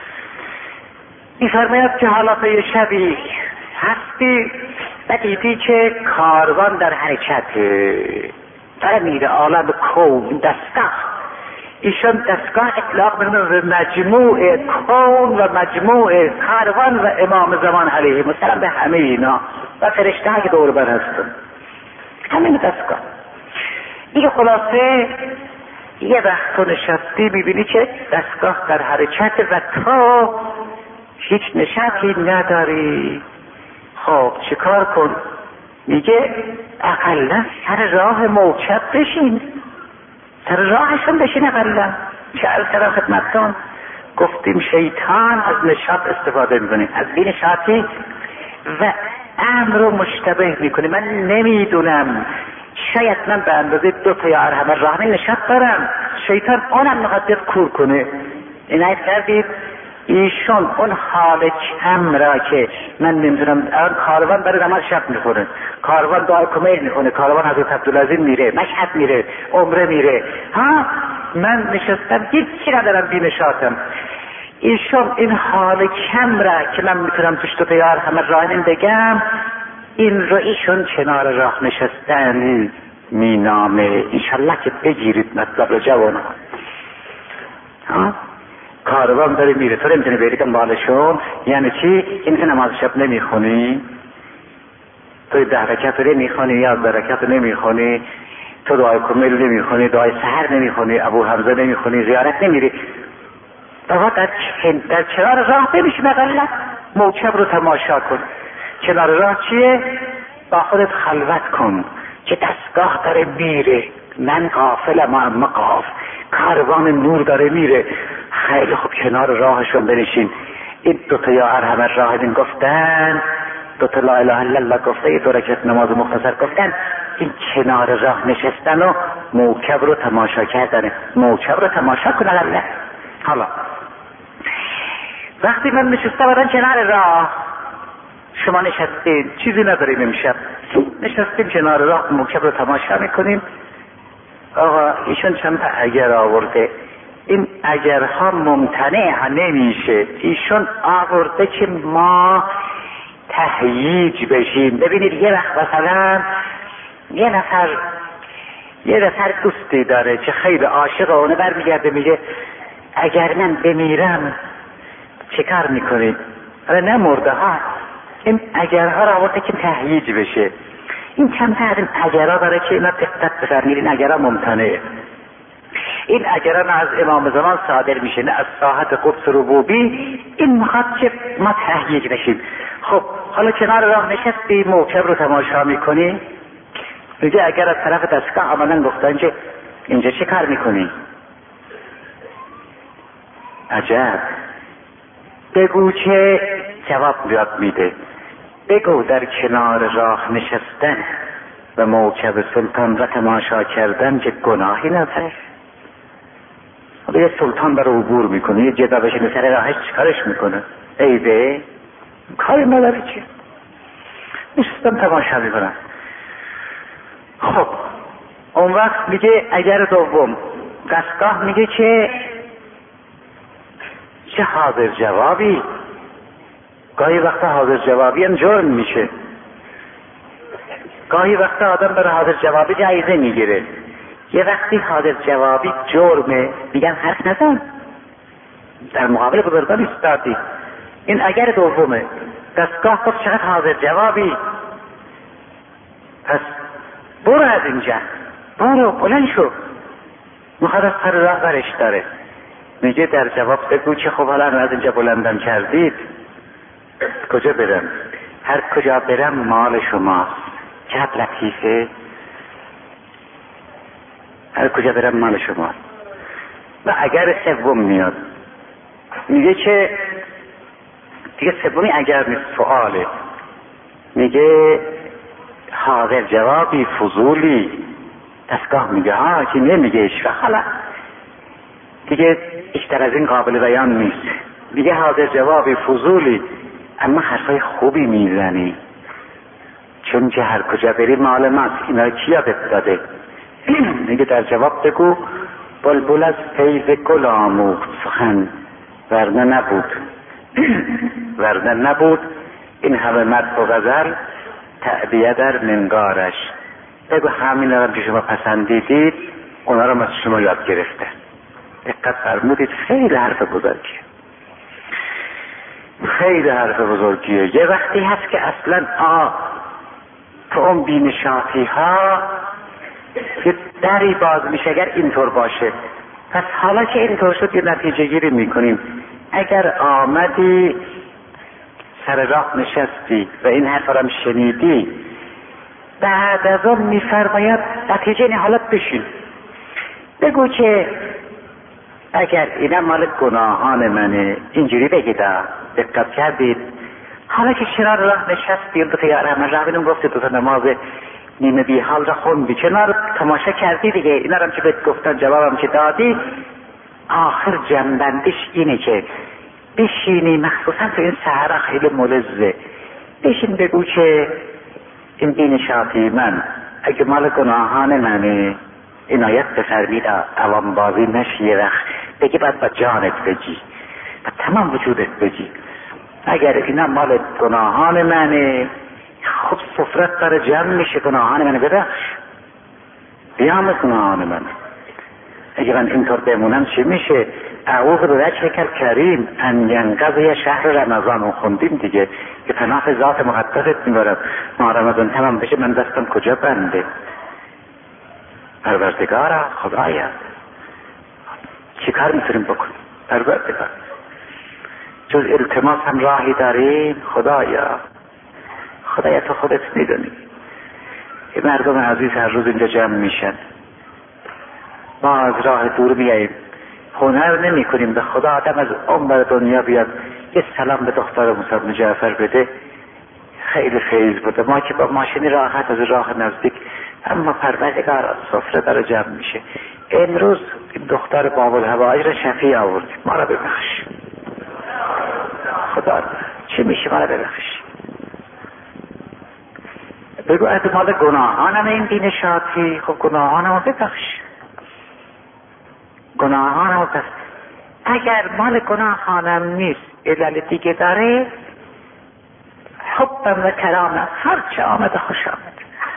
میفرماید که حالا به شبی هستی و دیدی که کاروان در حرکته، داره میره عالم کون، دستگاه. ایشان دستگاه اطلاق میکنه به مجموع کون و مجموع کاروان و امام زمان علیه السلام، به همه اینا و فرشته ها که دور بر هستن، همین دستگاه. دیگه خلاصه یه وقت تو نشستی میبینی که دستگاه در حرکت و تو هیچ نشاطی نداری. خب چیکار کن؟ میگه اقلا سر راه موکب بشین، سر راهشون بشین اقلا. چه عرض کردم خدمتتون؟ گفتیم شیطان از نشاط استفاده میکنه، از بی نشاطی و امر رو مشتبه میکنه. من نمیدونم، شاید من به اندازه 2 تا یا ارحم الراحمین نشاط دارم، شیطان اونم میخواد کور کنه. عنایت کردید ایشون اون حال کم را که من نمیدونم، الان کاروان برای نماز شب میخونه، کاروان دعای کمیل میخونه، کاروان حضرت عبدالعظیم میره، مشهد میره، عمره میره، من نشستم هیچی ندارم، بی نشاطم. ایشون این حال کم را که من میتونم توش 2 تا یا ارحم الراحمین بگم، این رو ایشون کنار راه نشستن مینامه. انشالله که بگیرید مطلب رو جوانان. کاروان داره میره، تو نمیتونی بری دنبالشون. یعنی چی؟ این که نماز شب نمیخونی، تو 10 رکعت رو نمیخونی، 11 رکعت رو نمیخونی، تو دعای کمیل نمیخونی، دعای سحر نمیخونی، ابو حمزه نمیخونی، زیارت نمیری، بابا در کنار راه بمیشی، مقلت موکب رو تماشا کن. کنار راه چیه؟ با خودت خلوت کن که دستگاه داره میره، من غافلم اما قاف، کاروان نور داره میره. خیلی خوب کنار راهشون بنشین. این 2 تا یا ارحم الراحمین گفتن، 2 تا لا اله الا الله گفته، 2 رکعت نماز مختصر گفتن، این کنار راه نشستن و موکب رو تماشا کردن. موکب رو تماشا کن الله. حالا وقتی من نشستم کنار راه، شما نشستید چیزی نداریم، امشب نشستیم کنار راه موکب رو تماشا میکنیم. آقا ایشون چند تا اگر آورده، این اگرها ممتنع نمیشه، ایشون آورده که ما تهییج بشیم. ببینید یه وقت مثلا یه نفر دوستی داره که خیلی عاشق اونه، برمیگرده میگه اگر من بمیرم چه کار میکنید؟ نمرده ها، این اگرها را آورده که تهییج بشه. این چند تا از این اگرها داره که اینا دقت بفرمایید، این اگرها ممتنعه. این اگرها از امام زمان صادر میشه، نه از ساحت قدس ربوبی. این میخواد که ما تهییج بشیم. خب حالا کنار راه نشستی موکب رو تماشا میکنی، میگه اگر از طرف دستگاه آمدن گفتن که اینجا چه کار میکنی؟ عجب. بگو که جواب یاد میده، بگو در کنار راه نشستن و موکب سلطان را تماشا کردن که گناهی نداره. یه سلطان برای عبور میکنه، یه جدا بشینه سر راهش چیکارش میکنه؟ عیبه؟ کاری نداره چی؟ نشستم تماشا میکنم. خب اون وقت میگه اگر دوم دستگاه میگه که چه حاضر جوابی. گاهی وقتا حاضر جوابی هم جرم میشه، گاهی وقتا آدم برای حاضر جوابی جایزه میگیره. یه وقتی حاضر جوابی جرمه، میگن حرف نزن، در مقابل بزرگان ایستادی. این اگر دومه. دستگاه گفت چقدر حاضر جوابی، پس برو از اینجا، برو بلند شو، میخواد از سر راه برش داره. میگه در جواب بگو که خب حالا از اینجا بلندم کردید، کجا برم؟ هر کجا برم مال شماست. چقدر لطیفه. هر کجا برم مال شماست. و اگر سوم میاد میگه که دیگه سومی اگر نیست سواله، میگه حاضر جوابی فضولی. دستگاه میگه ها که نمیگه ایش و حالا دیگه بیشتر از این قابل بیان نیست. میگه حاضر جوابی فضولی اما حرفای خوبی میزنی، چون که هر کجا بری مال ماست. اینا کی یادت داده؟ میگه در جواب بگو بلبل از فیض گل آموخت سخن ورنه نبود این همه مدح و غزل تعبیه در منگارش. بگو همین هم که شما پسندیدید اونا رو از شما یاد گرفته. دقت فرمودید، خیلی حرف بزرگیه. یه وقتی هست که اصلا تو اون بینشاتی ها یه دری باز میشه اگر اینطور باشه. پس حالا که اینطور شد یه نتیجه گیری میکنیم. اگر آمدی سر راه نشستی و این حرف رو شنیدی، بعد از اون میفرماید نتیجه این حالت بشین، بگو که اگر اینم مال گناهان منه، اینجوری بگید. دقت کردید؟ حالا که کنار راه نشستی دو تا یار همه راهبینم گفتی دو تا نماز نیمه بی حال را خوندی، کنار تماشا کردی دیگه، اینا رو که بهت گفتن جوابم که دادی، آخر جنبندش اینه که بشینی، مخصوصا تو این سهره خیلی ملزه، بشین بگو که این بینشاتی من اگه مال گناهان منه عنایت بفرمید عوام بازی نشی، وقت بگی باید با جانت بگی، با تمام وجودت بگی اگر اینا مال گناهان منه، خب سفرت داره جمع میشه، گناهان منه ببخش، بیام گناهان منه. اگه من اینطور بمونم چی میشه؟ اعوذ بوجهک الکریم ان ینقضی شهر رمضان خوندیم دیگه، که پناه ذات مقدست میبرم ما رمضان تمام بشه من دستم کجا بنده؟ پروردگارا خدایا چی کار میتونیم بکنیم؟ پروردگار جز التماس هم راهی داریم؟ خدایا تو خودت میدونی. این مردم عزیز هر روز اینجا جمع میشن، ما از راه دور میاییم، هنر نمی کنیم به خدا آدم از عمر دنیا بیاد یه سلام به دختر موسی بن جعفر بده، خیلی فیض بوده. ما که با ماشینی راحت از راه نزدیک، اما پروردگار سفره داره جمع میشه. امروز این دختر باب الهوایی را شفیع آوردیم، ما را ببخش خدا، چی میشه؟ ما را ببخش. بگو از مال گناهانم این بینشاتی، خب گناهانم ببخش، گناهانم بس. اگر مال گناهانم نیست علل دیگه داره، حبم و کرامم هر چه آمده خوش آمد.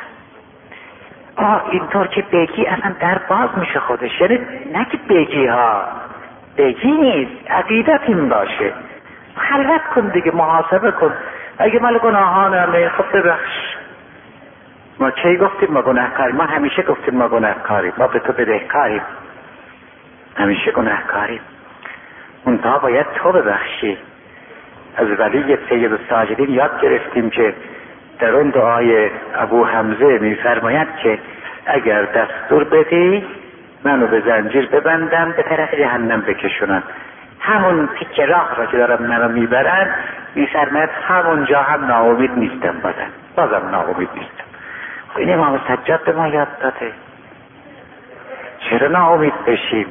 اینطور که بگی اصلا در باز میشه خودش، یعنی نه که بگی نیست، عقیدت این باشه. خلوت کن دیگه، محاسبه کن. اگه مال گناهانمه خب ببخش. ما چی گفتیم ما گناهکاریم؟ ما همیشه گفتیم ما گناهکاریم، ما به تو بدهکاریم، همیشه گناهکاریم. منتها باید تو ببخشی. از ولی سید الساجدین یاد گرفتیم که در اون دعای ابو حمزه میفرماید که اگر دستور بدی منو به زنجیر ببندم به طرف جهنم بکشونن، همون تیکه راه را که دارم منو میبرن، میفرماید همونجا هم ناامید نیستم، بازم ناامید نیستم. این امام سجاد به ما یاد داده، چرا ناامید بشیم؟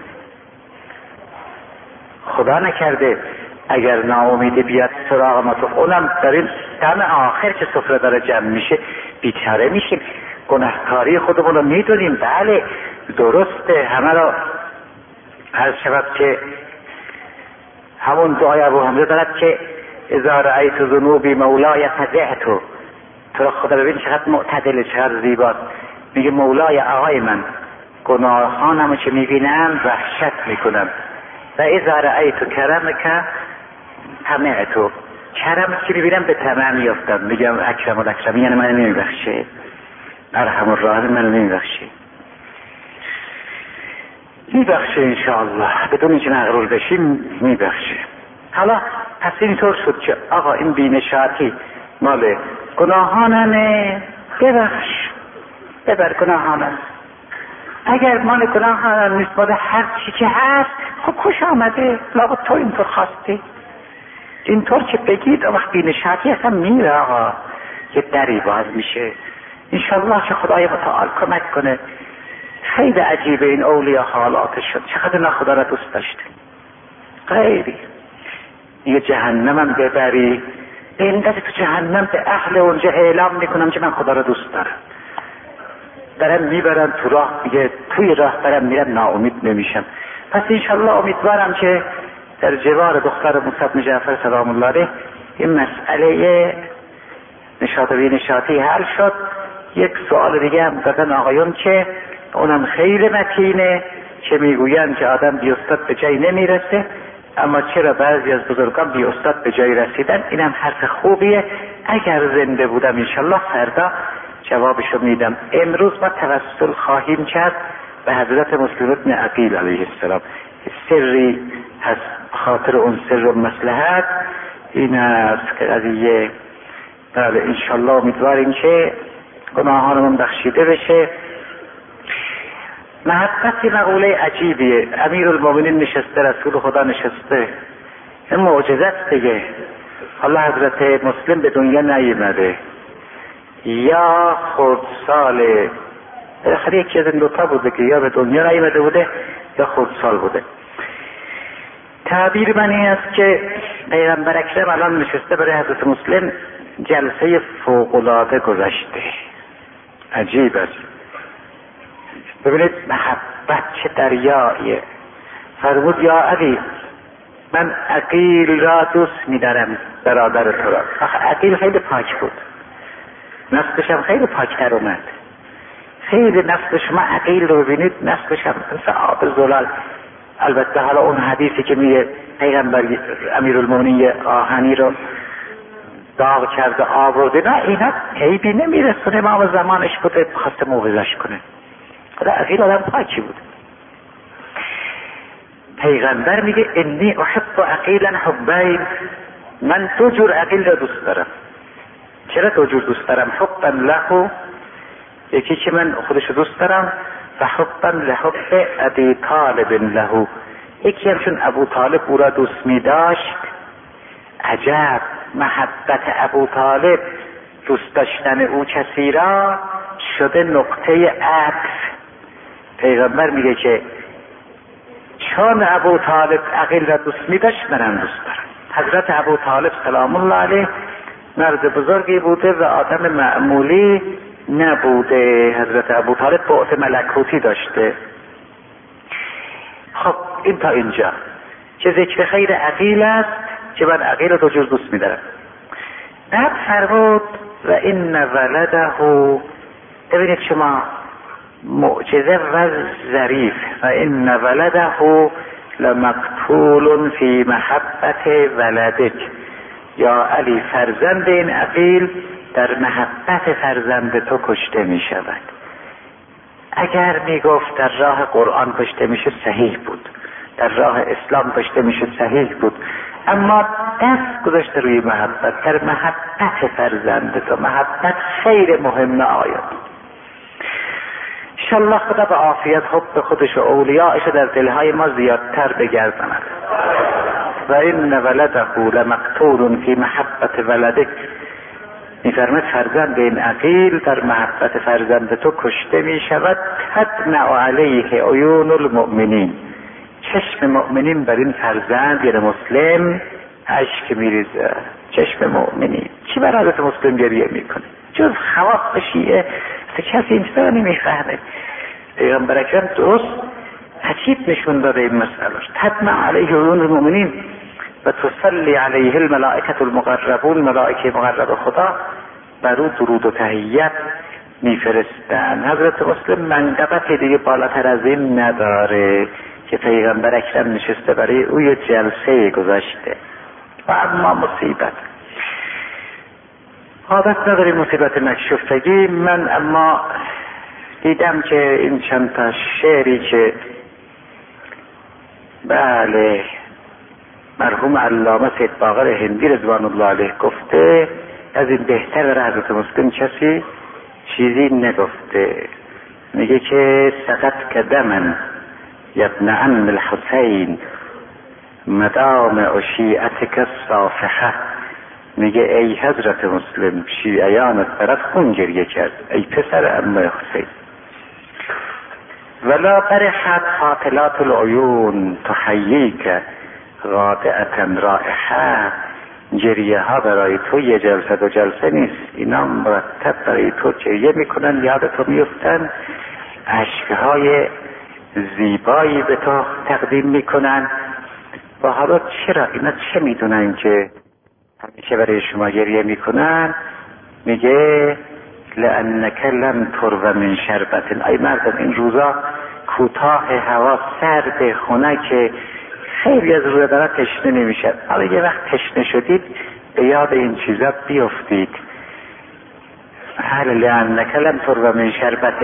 خدا نکرده اگر ناامیدی بیاد سراغ ما، تو اونم در این دم آخر که سفره داره جمع میشه بیچاره میشیم. گناهکاری خودمون رو میدونیم، بله درسته، همه رو عرض شود که همون دعای ابو حمزه دارد که اذا رأیت ذنوبی مولای فزعتو، تو خدا ببین چقدر معتدل، چقدر زیباست. میگه مولای آقای من، گناهانمو که میبینم وحشت میکنم. و اذا رأیت کرمک طمعتو، کرم که میبینم به طمع میافتم، میگم اکرم الاکرم، یعنی من نمیبخشه، ارحم الراحمین من نمیبخشه. میبخشه انشاءالله، بدون اینکه مغرور بشیم میبخشه. حالا پس اینطور شد که آقا این بینشاتی مال گناهانمه، ببر گناهانم. اگر مال گناهانم نیست، مال هر چی که هست، خب خوش آمده، لابد تو اینطور خواستی. اینطور که بگید وقت بینشاتی اصلا میره آقا، یه دری باز میشه. انشالله که خدای متعال کمک کنه. خیلی عجیبه این اولیاء حالاتش شد، چقدر نه خدا را دوست داشته. غیری یه جهنم هم ببری، این دفعه تو جهنم به اهل اونجا اعلام میکنم که من خدا را دوست دارم، برم میبرم تو راه، دیگه توی راه برم میرم ناامید نمیشم. پس انشالله امیدوارم که در جوار دختر موسی بن جعفر سلام الله علیه این مسئله نشاط و بینشاتی حل شد. یک سوال دیگه هم دادن آقایون که اونم خیلی متینه، که میگوین که آدم بی استاد به جای نمیرسه، اما چرا بعضی از بزرگان بی استاد به جای رسیدن. اینم حرف خوبیه. اگر زنده بودم انشالله فردا جوابشو میدم. امروز ما توسل خواهیم کرد به حضرت مسلم بن عقیل علیه السلام. سری هست، خاطر اون سر و مصلحت این است که قضیه بله انشالله امیدواریم که گناهانمون بخشیده بشه. محبت مقوله عجیبیه. امیرالمومنین نشسته، رسول خدا نشسته، این معجزت دیگه. حالا حضرت مسلم به دنیا نیامده، یا خردسال، بالاخره یکی از این دوتا بوده که یا به دنیا نیامده بوده یا خردسال بوده. تعبیر من این است که پیغمبر اکرم الان نشسته برای حضرت مسلم جلسه فوق‌العاده گذشته. عجیب است. ببینید محبت چه دریاییه. فرمود یا عقیل، من عقیل را دوست می‌دارم برادر تو را. آخه عقیل خیلی پاک بود، نسلش هم خیلی پاکتر اومد. خیلی نسل شما عقیل رو ببینید، نسلش هم مثل آب زلال. البته حالا اون حدیثی که میگه پیغمبر امیرالمومنین یه آهنی رو داغ کرده آورده، نه اینا عیبی نمیرسونه، امام زمانش بوده خواسته موعظه‌اش کنه. خدا عقیل آدم پاکی بود. پیغمبر میگه انی احب عقیلا حبین، من دو جور عقیل را دوست دارم. چرا دو جور دوست دارم؟ حبا له، یکی که من خودشو دوست دارم، و حبا لحب ابی طالب له، یکی هم چون ابو طالب او را دوست میداشت. عجب، محبت ابو طالب، دوست داشتن او کسی را شده نقطه عطف. پیغمبر میگه که چون ابو طالب عقیل را دوست میداشت منم دوست دارم. حضرت ابو طالب سلام الله علیه مرد بزرگی بوده و آدم معمولی نبوده. حضرت ابو طالب بعث ملکوتی داشته. خب این تا اینجا که ذکر خیر عقیل است که من عقیل رو دو جور دوست میدارم. بعد فرمود و این ولده، ببینید شما معجزه و ظریف، و این ولده لمقتول فی محبت ولدک، یا علی فرزند این عقیل در محبت فرزند تو کشته می شود. اگر می گفت در راه قرآن کشته می شد صحیح بود، در راه اسلام کشته می شد صحیح بود، اما دست گذاشته روی محبت، در محبت فرزند تو. محبت خیلی مهمه آیات. انشالله خدا به عافیت حب خودش و اولیاءش در دلهای ما زیادتر بگرداند. و این ولده لمقتول فی محبت ولدک، می‌فرماید فرزند این عقیل در محبت فرزند تو کشته می شود. تدمع علیه عیون المؤمنین، چشم مؤمنین بر این فرزند یعنی مسلم اشک میریزه. چشم مؤمنین چی بر حضرت مسلم گریه میکنه جز خواف شیعه؟ کسی این چیزا نمیفهمه. پیغمبر اکرم درست عجیب نشون داده این مسئله. تدمع علیه عیون المؤمنین و تصلی علیه الملائکه المقربون، ملائکه مقرب خدا بر او درود و تحیت میفرستن. حضرت مسلم منقبت دیگه بالاتر از این نداره که پیغمبر اکرم نشسته برای او یه جلسه گذاشته. و اما مصیبت عادت نداریم مصیبت مکشوفتگی. من اما دیدم که این چند تا شعری که بله مرحوم علامه سید باقر هندی رضوان الله علیه گفته از این بهتر برای حضرت مسلم کسی چیزی نگفته. میگه که سقط کدمن یبن عم الحسین مدام اشیعتک صافحه. میگه ای حضرت مسلم شیعیانت برات خون گریه کرد ای پسر عم حسین. ولا برحت حاطلات العیون تحییک غادعة رائحه. گریه ها برای تو یه جلسه دو جلسه نیست، اینا مرتب برای تو گریه میکنن، یاد تو میفتن، اشکهای زیبایی به تو تقدیم میکنن. و حالا چرا اینا چه میدونن که همیشه برای شما گریه میکنن؟ میگه لانک لم ترو من شربت. ای مردم این روزا کوتاه، هوا سرد، خنک، خیلی از روزا دارا تشنه نمیشد. حالا یه وقت تشنه شدید به یاد این چیزا بیفتید. هل لانک لم ترو من شربت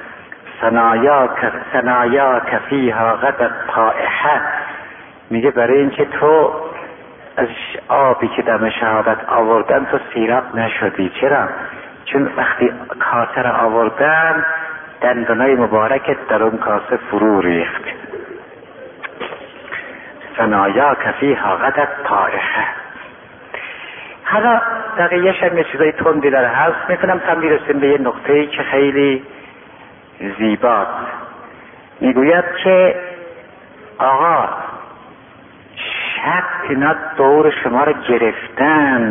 ثنایا فیها غدت طائحه. میگه برای اینکه تو از آبی که دم شهادت آوردن تو سیراب نشدی. چرا؟ چون وقتی کاسه را آوردن دندانای مبارکت در اون کاسه فرو ریخت. ثنایا فیها غدت طائحه. حالا دقیقش هم یه چیزای تندی داره هست، میتونم تا میرسیم به یه نقطه‌ای که خیلی زیباست. میگوید که آقا شب اینا دور شما رو گرفتند،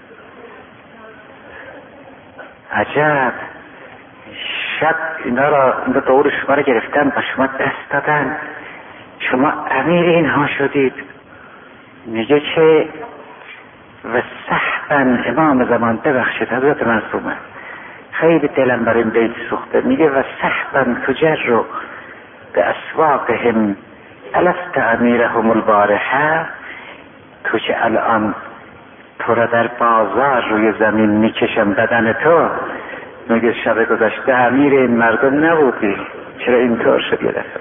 عجب، شب اینا دور شما رو گرفتن، با شما دست دادن، شما امیر اینها شدید. میگه که و صحبا امام زمان، ببخشید حضرت معصومه خیلی دلم برای این بیت سوخته. میگه و صحبا تجر به اسواقهم الست امیرهم البارحه. تو که الان تو را در بازار روی زمین میکشم بدن تو، میگه شب گذشته امیر این مردم نبودی، چرا اینطور شد؟ یه دفعه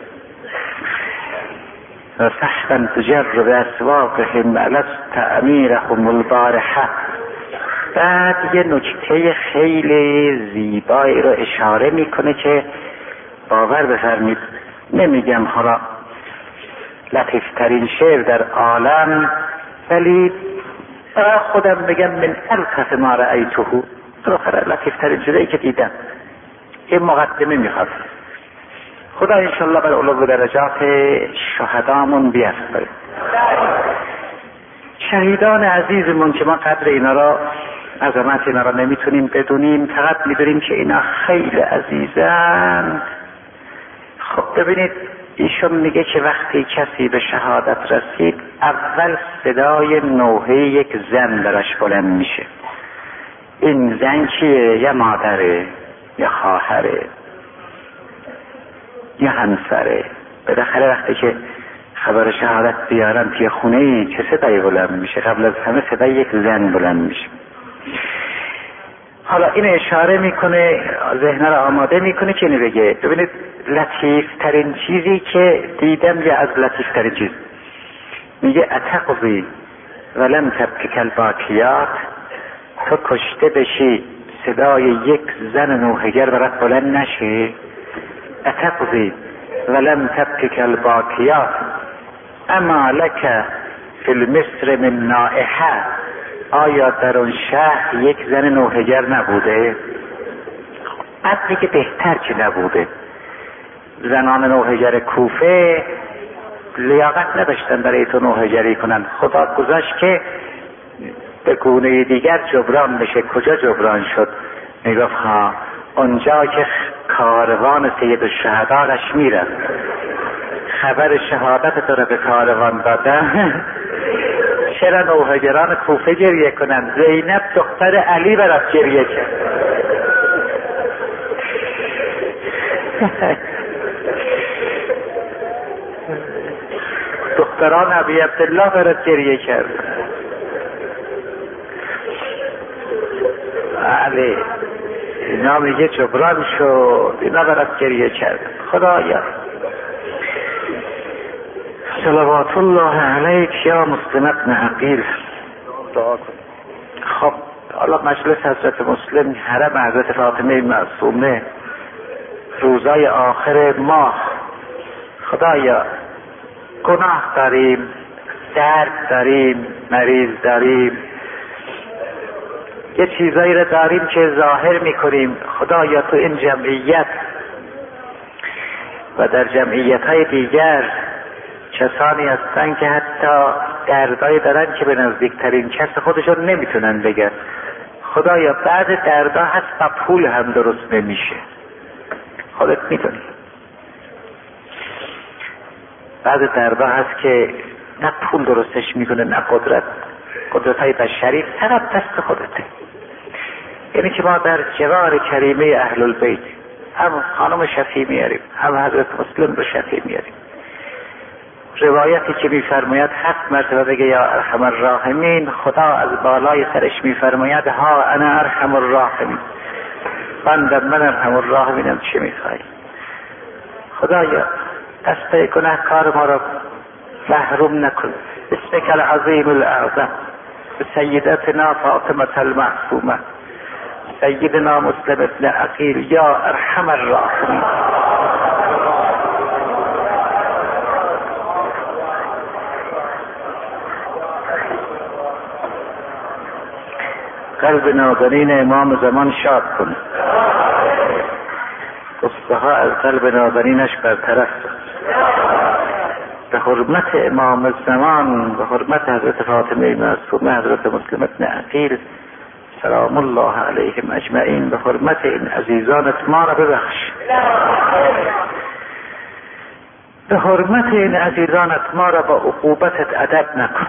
و صحبا تجر به اسواقهم الست امیرهم البارحه. بعد یه نکته خیلی زیبایی رو اشاره میکنه که باور بفرمید نمیگم حالا لطیفترین شعر در عالم، ولی خودم بگم من الطف ما رأیته، بالاخره لطیفترین چیزایی که دیدم. این مقدمه میخواد. خدا انشالله بر علو درجات شهدامون بیفره. شهیدان عزیزمون که ما قدر اینا را، عظمت اینا را نمیتونیم بدونیم، فقط میدونیم که اینا خیلی عزیزن. خب ببینید ایشون میگه که وقتی کسی به شهادت رسید اول صدای نوحه یک زن درش بلند میشه. این زن کیه؟ یا مادره، یا خواهره، یا همسره. بالاخره وقتی که خبر شهادت بیارن توی خونه ای چه صدایی بلند میشه؟ قبل از همه صدای یک زن بلند میشه. حالا این اشاره میکنه، ذهن را آماده میکنه که اینو بگه. ببینید لطیف ترین چیزی که دیدم یا از لطیف ترین چیز، میگه اتقضی ولم تبکک الباکیات. تو کشته بشی صدای یک زن نوحه‌گر برات بلند نشه. اتقضی ولم تبکک الباکیات اما لک فی المصر من نائحه. آیا در اون شهر یک زن نوحه‌گر نبوده؟ بعد دیگه بهتر که نبوده. زنان نوحه‌گر کوفه لیاقت نداشتن برای تو نوحه‌گری کنن. خدا گذاشت که به گونه دیگر جبران بشه. کجا جبران شد؟ میگفت ها اونجا که کاروان سید الشهدا رش میره، خبر شهادت تو رو به کاروان دادن، چرا نوحه‌گران کوفه گریه کنن؟ زینب دختر علی برات گریه کرد. دختران ابی عبدالله برات گریه کرد. علی اینا میگه جبران شد، اینا برات گریه کرد. خدایا صلوات الله علیک یا مسلم ابن عقیل. خب حالا مجلس حضرت مسلم حرم حضرت فاطمه معصومه روزای آخر ماه. خدایا گناه داریم، درد داریم، مریض داریم، یه چیزایی رو داریم که ظاهر میکنیم. خدایا تو این جمعیت و در جمعیت‌های دیگر کسانی هستن که حتی دردایی دارن که به نزدیکترین کس خودشون نمیتونن بگن. خدایا بعض دردا هست با پول هم درست نمیشه، خودت میدونی. بعض دردا هست که نه پول درستش میکنه نه قدرت‌های بشری، فقط دست خودته. یعنی که ما در جوار کریمه اهل البیت هم خانم شفیع میاریم، هم حضرت مسلم رو شفیع میاریم. روایتی که میفرماید 7 مرتبه بگه یا ارحم الراحمین، خدا از بالای سرش میفرماید ها انا ارحم الراحمین، بندم من ارحم الراحمینم. چه میخوای؟ خدایا دسته گناهکار ما رو محروم نکن. اسمک العظیم الاعظم سیدتنا فاطمه المعصومه سیدنا مسلم ابن عقیل یا ارحم الراحمین. قلب نازنین امام زمان شاد کن، قصه ها از قلب نازنینش برطرف. به حرمت امام زمان، به حرمت حضرت فاطمه معصومه، حضرت مسلم ابن عقیل سلام الله علیهم اجمعین، به حرمت این عزیزانت ما را ببخش. به حرمت این عزیزانت ما را با عقوبتت ادب نکن.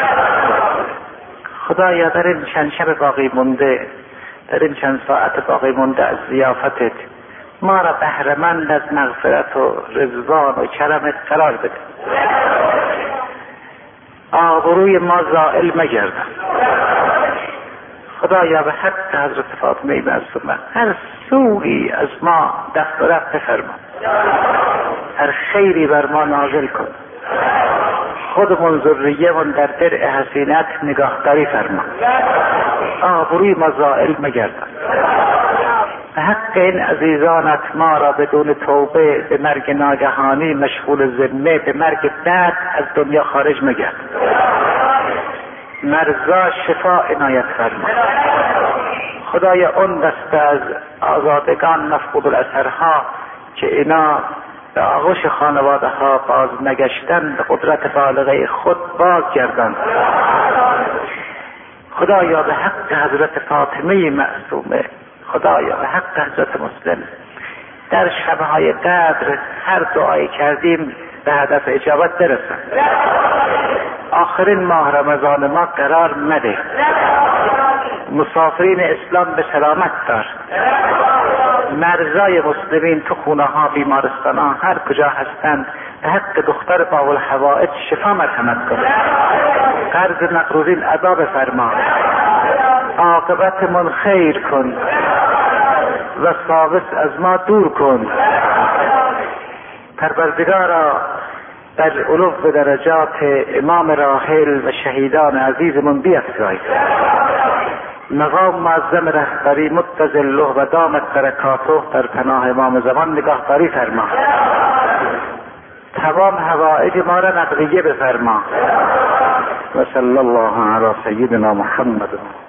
خدایا در این چند شب باقی مونده، در این چند ساعت باقی مونده از ضیافتت ما را بهره‌مند از مغفرت و رضوان و کرمت قرار بده. آبروی ما زائل مگردان. خدایا به حق حضرت فاطمه معصومه هر سوئی از ما دست و رفت بفرما، هر خیری بر ما نازل کن. خودمون ذریه‌مون در درع حسینت نگاهداری فرما. آبروی ما زائل مگردان. به حق این عزیزانت ما را بدون توبه به مرگ ناگهانی مشغول ذمه، به مرگ بعد از دنیا خارج مگرد. مرزا شفا عنایت فرما. خدایا اون دسته از آزادگان مفقود الاثرها که اینا به آغوش خانواده ها باز نگشتن، به قدرت بالغه خود باز گردان. خدایا به حق حضرت فاطمه معصومه، خدایا به حق حضرت مسلم در شبهای قدر هر دعایی کردیم به هدف اجابت برسن. آخرین ماه رمضان ما قرار مده. مسافرین اسلام به سلامت دار. مرزای مسلمین تو خونه ها، بیمارستان ها، هر کجا هستند به حق دختر باول حوائج شفا مرحمت کن. قرض مقروضین ادا بفرما. عاقبتمون خیر کن و ساوس از ما دور کن. پروردگارا در علو به درجات امام راحل و شهیدان عزیزمون بیفزای. مقام معظم رهبری متظله و دامت برکاته در پناه امام زمان نگاهداری فرما. تمام حوائج ما را نقضیه بفرما. و صلی الله علی سیدنا محمد.